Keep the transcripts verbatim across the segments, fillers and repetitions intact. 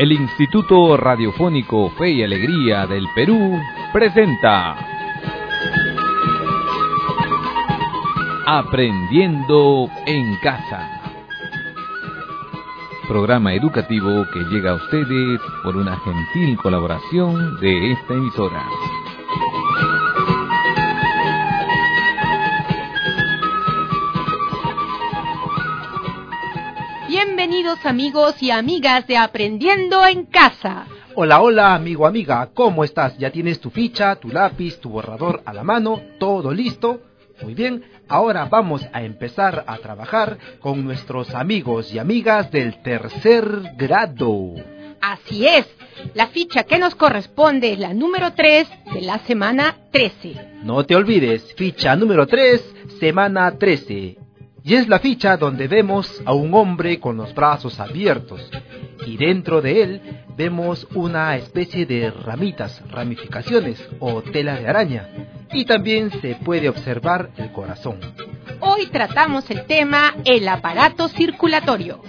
El Instituto Radiofónico Fe y Alegría del Perú presenta Aprendiendo en Casa, programa educativo que llega a ustedes por una gentil colaboración de esta emisora. Bienvenidos amigos y amigas de Aprendiendo en Casa. Hola, hola amigo, amiga, ¿cómo estás? ¿Ya tienes tu ficha, tu lápiz, tu borrador a la mano? ¿Todo listo? Muy bien, ahora vamos a empezar a trabajar con nuestros amigos y amigas del tercer grado. Así es, la ficha que nos corresponde es la número tres de la semana trece. No te olvides, ficha número tres, semana trece. Y es la ficha donde vemos a un hombre con los brazos abiertos y dentro de él vemos una especie de ramitas, ramificaciones o tela de araña, y también se puede observar el corazón. Hoy tratamos el tema el aparato circulatorio.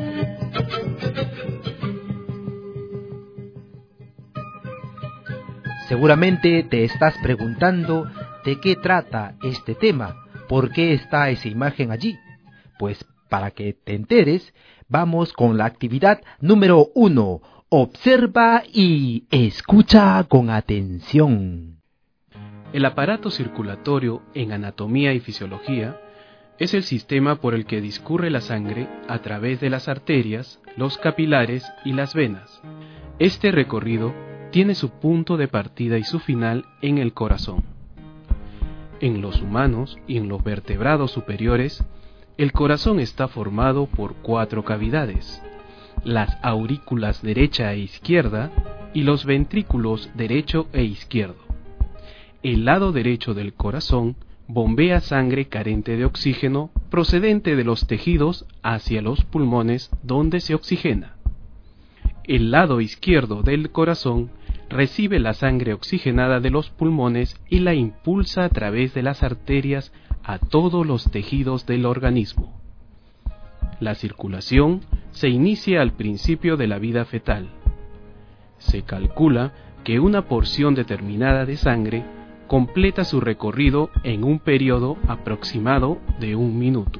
Seguramente te estás preguntando de qué trata este tema. ¿Por qué está esa imagen allí? Pues para que te enteres, vamos con la actividad número uno. Observa y escucha con atención. El aparato circulatorio en anatomía y fisiología es el sistema por el que discurre la sangre a través de las arterias, los capilares y las venas. Este recorrido tiene su punto de partida y su final en el corazón. En los humanos y en los vertebrados superiores, el corazón está formado por cuatro cavidades: las aurículas derecha e izquierda y los ventrículos derecho e izquierdo. El lado derecho del corazón bombea sangre carente de oxígeno procedente de los tejidos hacia los pulmones donde se oxigena. El lado izquierdo del corazón recibe la sangre oxigenada de los pulmones y la impulsa a través de las arterias a todos los tejidos del organismo. La circulación se inicia al principio de la vida fetal. Se calcula que una porción determinada de sangre completa su recorrido en un periodo aproximado de un minuto.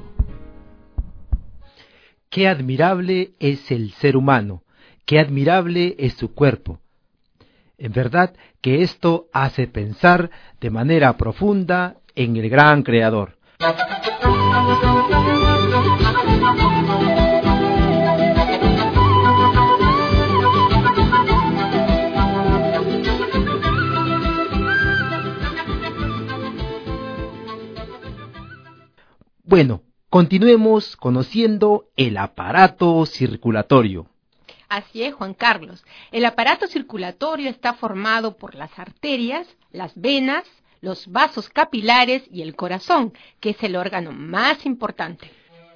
Qué admirable es el ser humano, qué admirable es su cuerpo. En verdad que esto hace pensar de manera profunda en el gran Creador. Bueno, continuemos conociendo el aparato circulatorio. Así es, Juan Carlos. El aparato circulatorio está formado por las arterias, las venas, los vasos capilares y el corazón, que es el órgano más importante.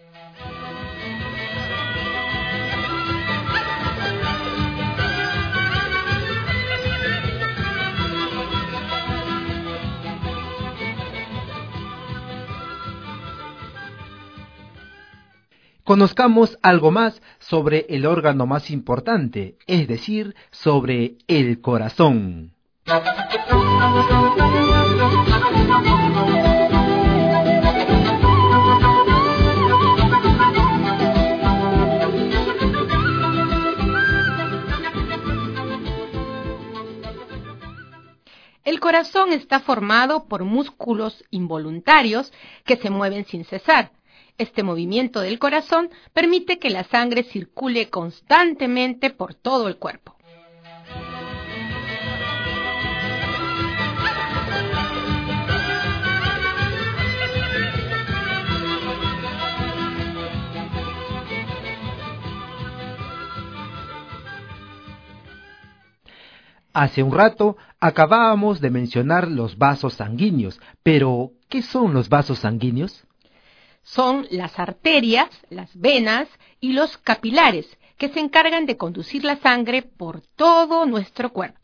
Conozcamos algo más sobre el órgano más importante, es decir, sobre el corazón. El corazón está formado por músculos involuntarios que se mueven sin cesar. Este movimiento del corazón permite que la sangre circule constantemente por todo el cuerpo. Hace un rato acabábamos de mencionar los vasos sanguíneos, pero ¿qué son los vasos sanguíneos? Son las arterias, las venas y los capilares, que se encargan de conducir la sangre por todo nuestro cuerpo.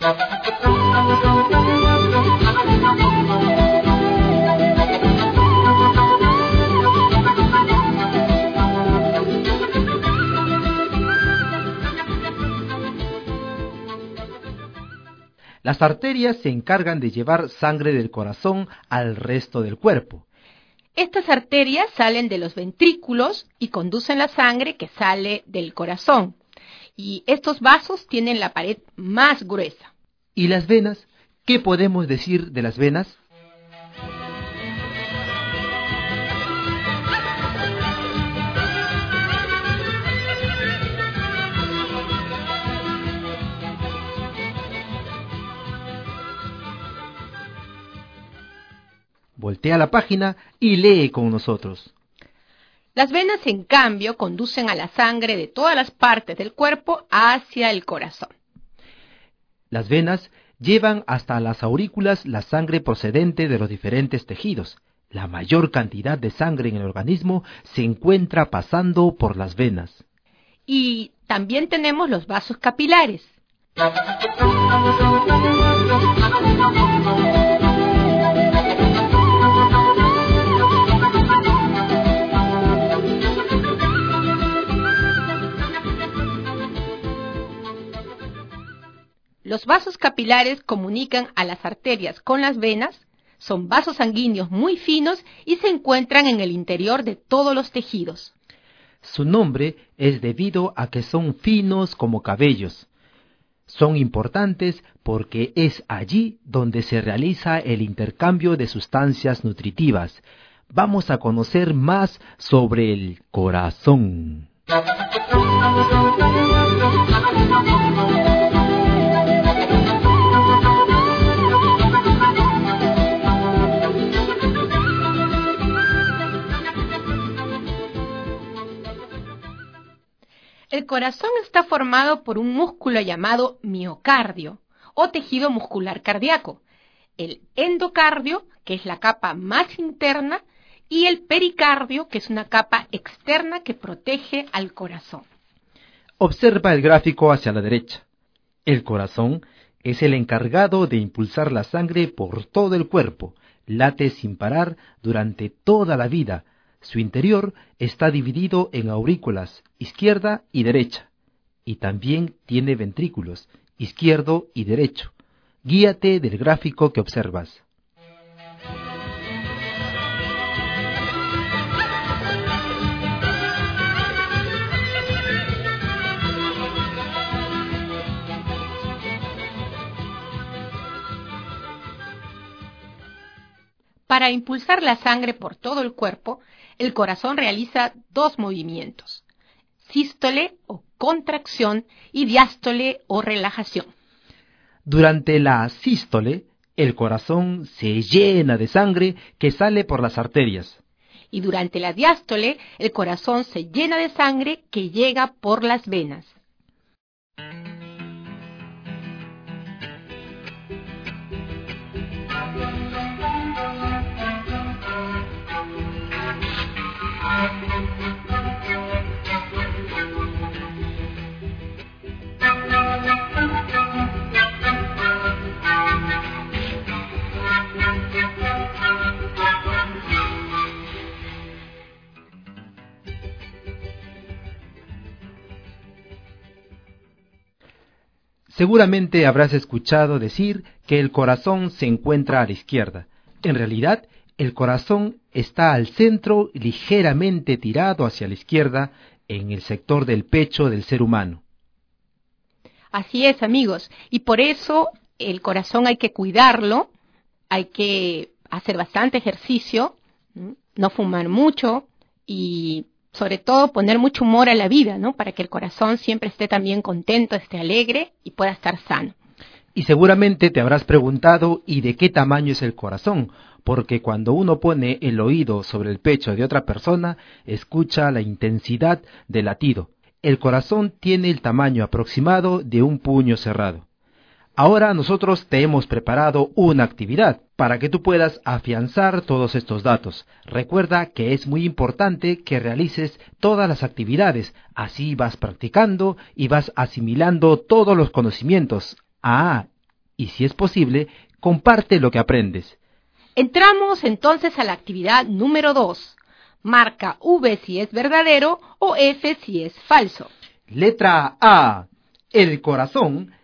Las arterias se encargan de llevar sangre del corazón al resto del cuerpo. Estas arterias salen de los ventrículos y conducen la sangre que sale del corazón. Y estos vasos tienen la pared más gruesa. ¿Y las venas? ¿Qué podemos decir de las venas? Voltea la página y lee con nosotros. Las venas, en cambio, conducen a la sangre de todas las partes del cuerpo hacia el corazón. Las venas llevan hasta las aurículas la sangre procedente de los diferentes tejidos. La mayor cantidad de sangre en el organismo se encuentra pasando por las venas. Y también tenemos los vasos capilares. Los vasos capilares comunican a las arterias con las venas, son vasos sanguíneos muy finos y se encuentran en el interior de todos los tejidos. Su nombre es debido a que son finos como cabellos. Son importantes porque es allí donde se realiza el intercambio de sustancias nutritivas. Vamos a conocer más sobre el corazón. El corazón está formado por un músculo llamado miocardio o tejido muscular cardíaco, el endocardio, que es la capa más interna, y el pericardio, que es una capa externa que protege al corazón. Observa el gráfico hacia la derecha. El corazón es el encargado de impulsar la sangre por todo el cuerpo, late sin parar durante toda la vida. Su interior está dividido en aurículas, izquierda y derecha, y también tiene ventrículos, izquierdo y derecho. Guíate del gráfico que observas. Para impulsar la sangre por todo el cuerpo, el corazón realiza dos movimientos: sístole o contracción y diástole o relajación. Durante la sístole, el corazón se llena de sangre que sale por las arterias. Y durante la diástole, el corazón se llena de sangre que llega por las venas. Seguramente habrás escuchado decir que el corazón se encuentra a la izquierda. En realidad, el corazón está al centro, ligeramente tirado hacia la izquierda, en el sector del pecho del ser humano. Así es, amigos, y por eso el corazón hay que cuidarlo, hay que hacer bastante ejercicio, no fumar mucho y sobre todo poner mucho humor a la vida, ¿no? Para que el corazón siempre esté también contento, esté alegre y pueda estar sano. Y seguramente te habrás preguntado ¿y de qué tamaño es el corazón? Porque cuando uno pone el oído sobre el pecho de otra persona, escucha la intensidad del latido. El corazón tiene el tamaño aproximado de un puño cerrado. Ahora nosotros te hemos preparado una actividad para que tú puedas afianzar todos estos datos. Recuerda que es muy importante que realices todas las actividades, así vas practicando y vas asimilando todos los conocimientos. Ah, y si es posible, comparte lo que aprendes. Entramos entonces a la actividad número dos. Marca V si es verdadero o F si es falso. Letra A. El corazón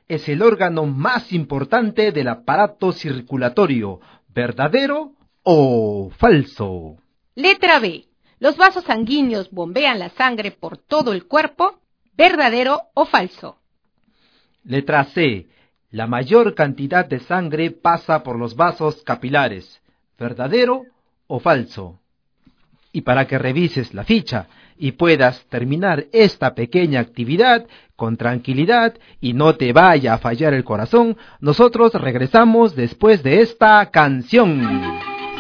es el órgano más importante del aparato circulatorio. ¿Verdadero o falso? Letra B. Los vasos sanguíneos bombean la sangre por todo el cuerpo. ¿Verdadero o falso? Letra C. La mayor cantidad de sangre pasa por los vasos capilares. ¿Verdadero o falso? Y para que revises la ficha y puedas terminar esta pequeña actividad con tranquilidad y no te vaya a fallar el corazón, nosotros regresamos después de esta canción.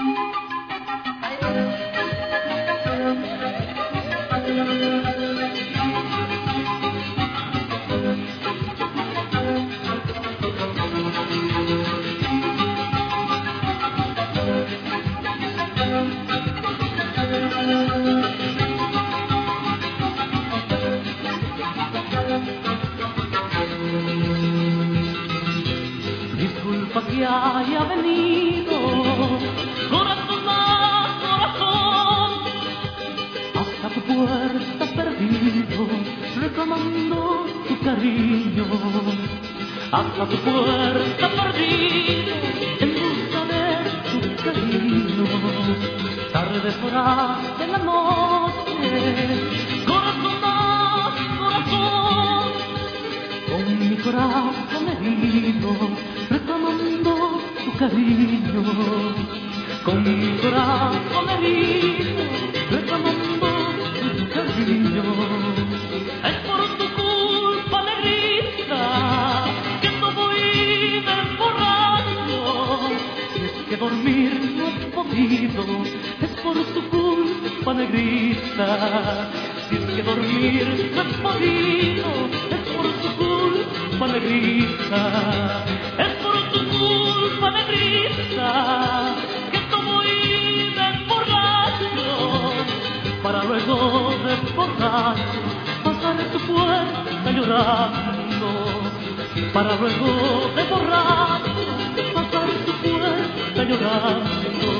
Que haya venido, corazón a corazón, hasta tu puerta perdido, reclamando tu cariño, hasta tu puerta perdido, en busca de tu cariño, tarde fuera de la noche, corazón a corazón, con mi corazón herido, reclamando tu cariño, con mi corazón herido, reclamando tu cariño. Es por tu culpa, negrita, que todo vive borracho. Si es que dormir no he podido, es por tu culpa, negrita. Si es que dormir no he podido, es por tu culpa, negrita. Es por tu culpa, negrita, que tomo y me emborracho, para luego de borracho pasar en tu puerta llorando, para luego de borracho pasar en tu puerta llorando.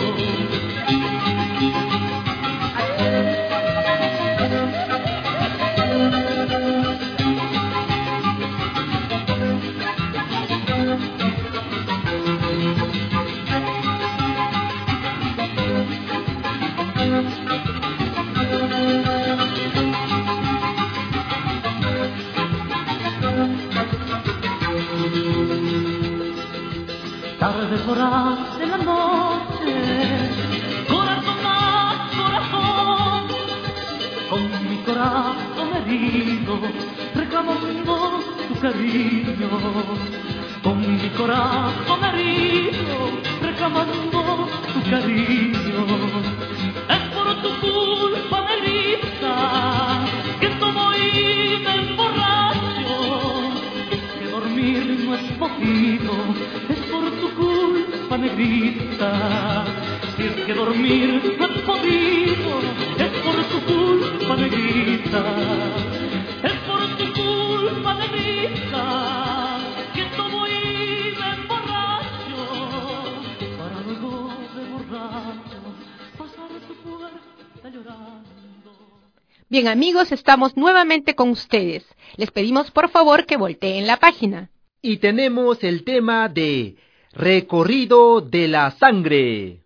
Tardes horas de la noche, corazón a corazón, con mi corazón herido, reclamando tu cariño, con mi corazón herido, reclamando tu cariño. Es por tu culpa, negrita, que tomo y me emborracho, que dormir no es podido, es por tu culpa, negrita. Si es que dormir no he podido, es por tu culpa, negrita. Es por tu culpa, negrita, que tomo y me emborracho, para luego de borracho pasar tu puerta llorando. Bien, amigos, estamos nuevamente con ustedes. Les pedimos por favor que volteen la página. Y tenemos el tema de recorrido de la sangre.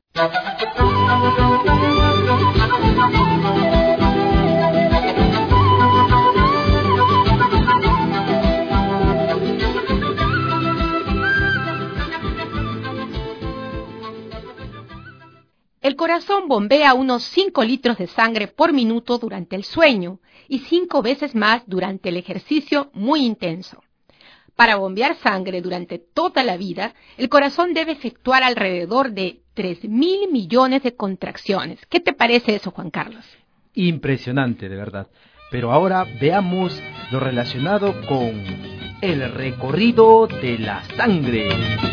El corazón bombea unos cinco litros de sangre por minuto durante el sueño y cinco veces más durante el ejercicio muy intenso. Para bombear sangre durante toda la vida, el corazón debe efectuar alrededor de tres mil millones de contracciones. ¿Qué te parece eso, Juan Carlos? Impresionante, de verdad. Pero ahora veamos lo relacionado con el recorrido de la sangre.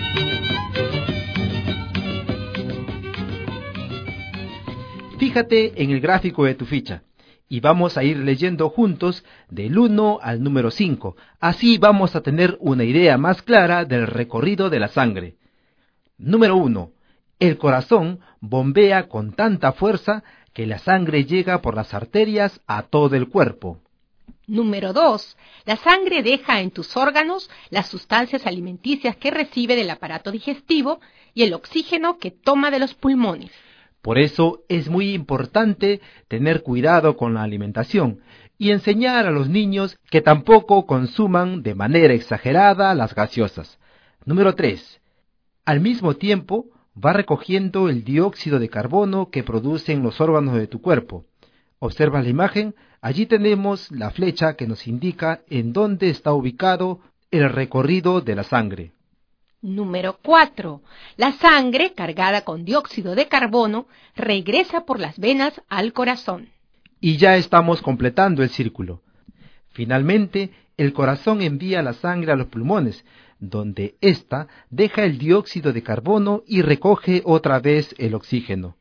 Fíjate en el gráfico de tu ficha y vamos a ir leyendo juntos del uno al número cinco. Así vamos a tener una idea más clara del recorrido de la sangre. Número uno. El corazón bombea con tanta fuerza que la sangre llega por las arterias a todo el cuerpo. Número dos. La sangre deja en tus órganos las sustancias alimenticias que recibe del aparato digestivo y el oxígeno que toma de los pulmones. Por eso es muy importante tener cuidado con la alimentación y enseñar a los niños que tampoco consuman de manera exagerada las gaseosas. Número tres. Al mismo tiempo, va recogiendo el dióxido de carbono que producen los órganos de tu cuerpo. Observa la imagen, allí tenemos la flecha que nos indica en dónde está ubicado el recorrido de la sangre. Número cuatro. La sangre, cargada con dióxido de carbono, regresa por las venas al corazón. Y ya estamos completando el círculo. Finalmente, el corazón envía la sangre a los pulmones, donde ésta deja el dióxido de carbono y recoge otra vez el oxígeno.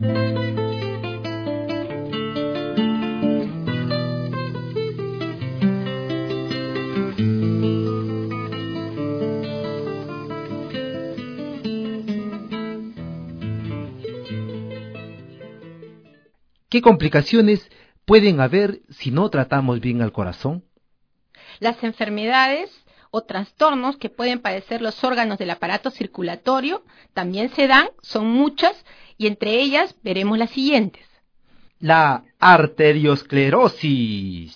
¿Qué complicaciones pueden haber si no tratamos bien al corazón? Las enfermedades o trastornos que pueden padecer los órganos del aparato circulatorio también se dan, son muchas, y entre ellas veremos las siguientes. La arteriosclerosis.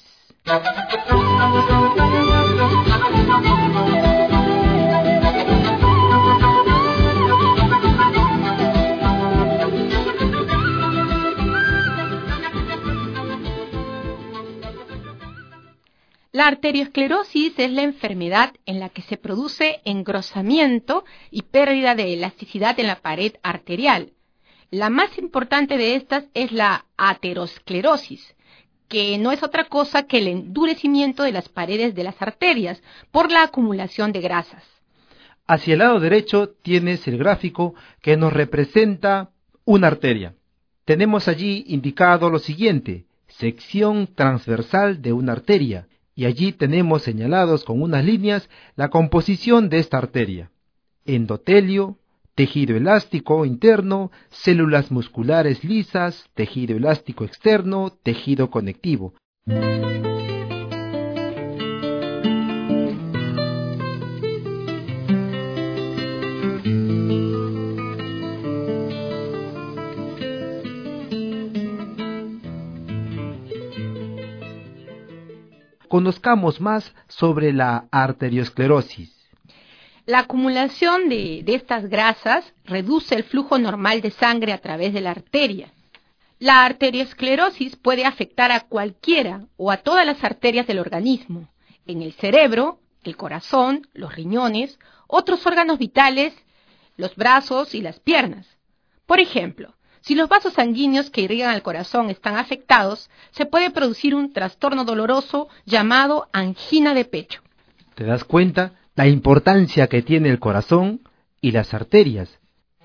La arteriosclerosis es la enfermedad en la que se produce engrosamiento y pérdida de elasticidad en la pared arterial. La más importante de estas es la aterosclerosis, que no es otra cosa que el endurecimiento de las paredes de las arterias por la acumulación de grasas. Hacia el lado derecho tienes el gráfico que nos representa una arteria. Tenemos allí indicado lo siguiente: sección transversal de una arteria. Y allí tenemos señalados con unas líneas la composición de esta arteria: endotelio, tejido elástico interno, células musculares lisas, tejido elástico externo, tejido conectivo. Conozcamos más sobre la arteriosclerosis. La acumulación de, de estas grasas reduce el flujo normal de sangre a través de la arteria. La arteriosclerosis puede afectar a cualquiera o a todas las arterias del organismo, en el cerebro, el corazón, los riñones, otros órganos vitales, los brazos y las piernas. Por ejemplo, si los vasos sanguíneos que irrigan al corazón están afectados, se puede producir un trastorno doloroso llamado angina de pecho. ¿Te das cuenta la importancia que tiene el corazón y las arterias?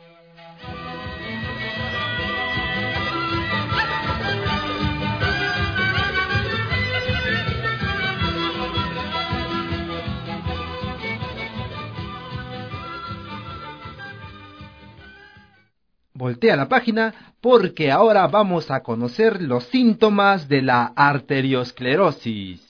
Voltea la página porque ahora vamos a conocer los síntomas de la arteriosclerosis.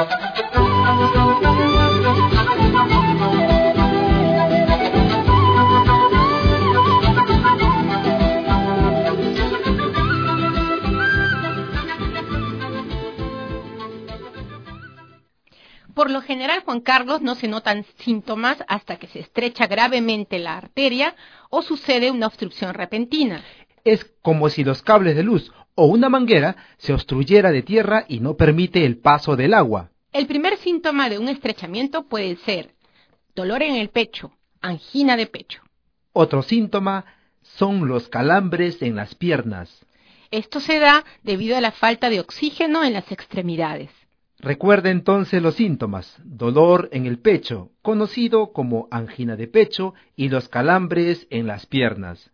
Por lo general, Juan Carlos, no se notan síntomas hasta que se estrecha gravemente la arteria o sucede una obstrucción repentina. Es como si los cables de luz o una manguera se obstruyera de tierra y no permite el paso del agua. El primer síntoma de un estrechamiento puede ser dolor en el pecho, angina de pecho. Otro síntoma son los calambres en las piernas. Esto se da debido a la falta de oxígeno en las extremidades. Recuerda entonces los síntomas: dolor en el pecho, conocido como angina de pecho, y los calambres en las piernas.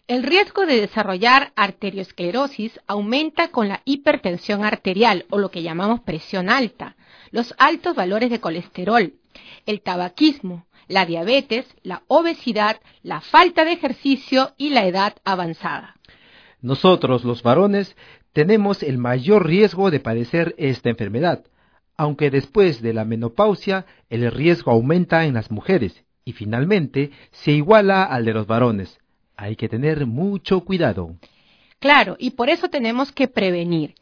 El riesgo de desarrollar arteriosclerosis aumenta con la hipertensión arterial o lo que llamamos presión alta, los altos valores de colesterol, el tabaquismo, la diabetes, la obesidad, la falta de ejercicio y la edad avanzada. Nosotros, los varones, tenemos el mayor riesgo de padecer esta enfermedad, aunque después de la menopausia el riesgo aumenta en las mujeres y finalmente se iguala al de los varones. Hay que tener mucho cuidado. Claro, y por eso tenemos que prevenir.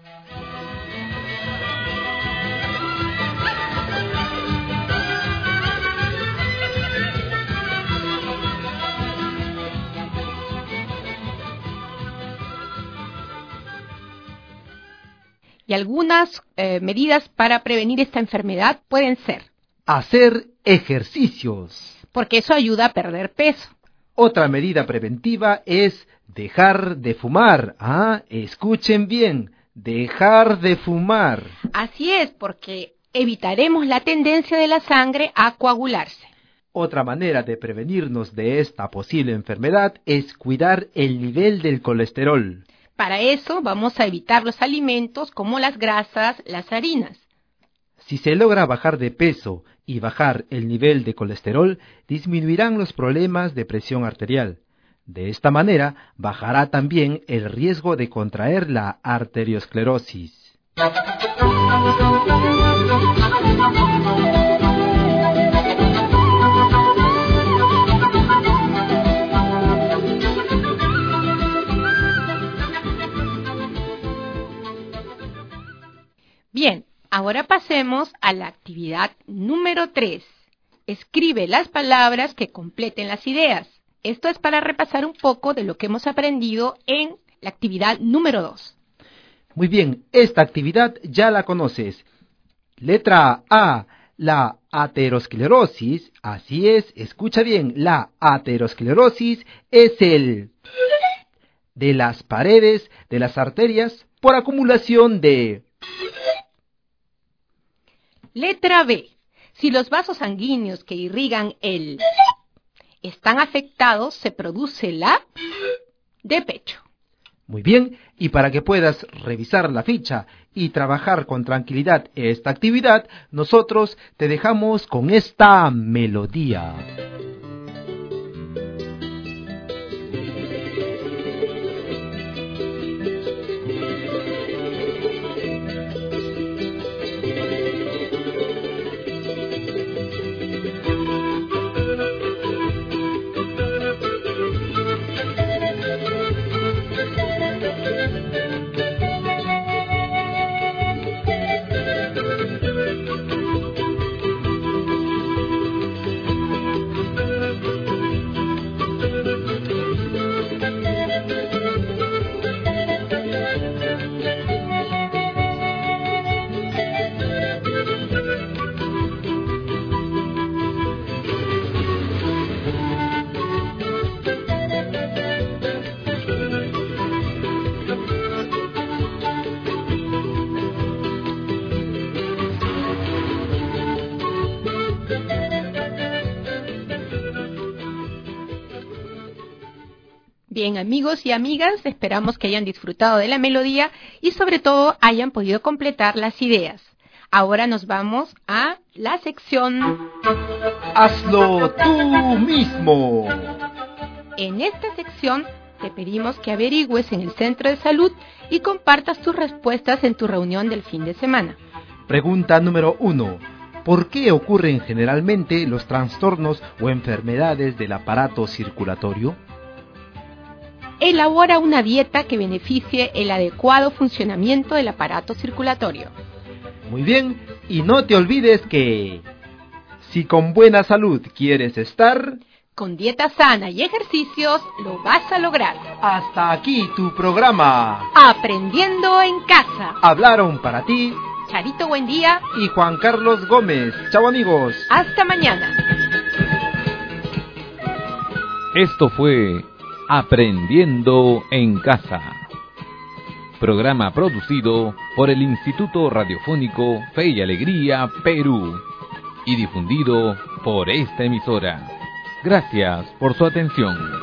Y algunas eh, medidas para prevenir esta enfermedad pueden ser: hacer ejercicios, porque eso ayuda a perder peso. Otra medida preventiva es dejar de fumar. Ah, escuchen bien, dejar de fumar. Así es, porque evitaremos la tendencia de la sangre a coagularse. Otra manera de prevenirnos de esta posible enfermedad es cuidar el nivel del colesterol. Para eso vamos a evitar los alimentos como las grasas, las harinas. Si se logra bajar de peso y bajar el nivel de colesterol, disminuirán los problemas de presión arterial. De esta manera, bajará también el riesgo de contraer la arteriosclerosis. Bien, ahora pasemos a la actividad número tres. Escribe las palabras que completen las ideas. Esto es para repasar un poco de lo que hemos aprendido en la actividad número dos. Muy bien, esta actividad ya la conoces. Letra A, la aterosclerosis. Así es, escucha bien, la aterosclerosis es el de las paredes de las arterias por acumulación de... Letra B. Si los vasos sanguíneos que irrigan el están afectados, se produce la de pecho. Muy bien, y para que puedas revisar la ficha y trabajar con tranquilidad esta actividad, nosotros te dejamos con esta melodía. Bien, amigos y amigas, esperamos que hayan disfrutado de la melodía y sobre todo hayan podido completar las ideas. Ahora nos vamos a la sección ¡Hazlo tú mismo! En esta sección te pedimos que averigües en el centro de salud y compartas tus respuestas en tu reunión del fin de semana. Pregunta número uno. ¿Por qué ocurren generalmente los trastornos o enfermedades del aparato circulatorio? Elabora una dieta que beneficie el adecuado funcionamiento del aparato circulatorio. Muy bien, y no te olvides que si con buena salud quieres estar, con dieta sana y ejercicios lo vas a lograr. Hasta aquí tu programa. Aprendiendo en casa. Hablaron para ti Charito Buendía y Juan Carlos Gómez. Chao, amigos. Hasta mañana. Esto fue Aprendiendo en Casa, programa producido por el Instituto Radiofónico Fe y Alegría Perú y difundido por esta emisora. Gracias por su atención.